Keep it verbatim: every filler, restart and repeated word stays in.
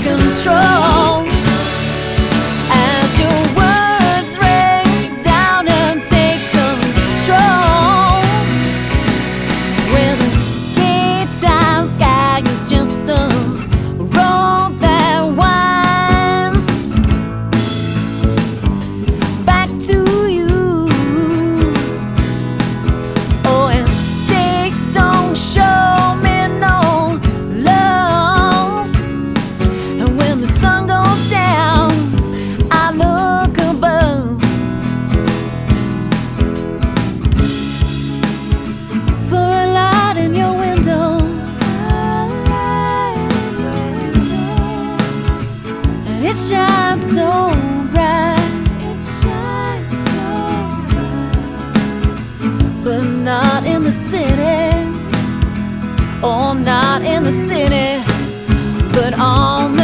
control. As your words rain down and take control, where the daytime sky is just a road that winds back to you. Oh, and they don't show me no love, and when the sun goes down, I look above for a light in your window, and it shines so bright, it shines so bright, but not in the city, oh, not in the city, but on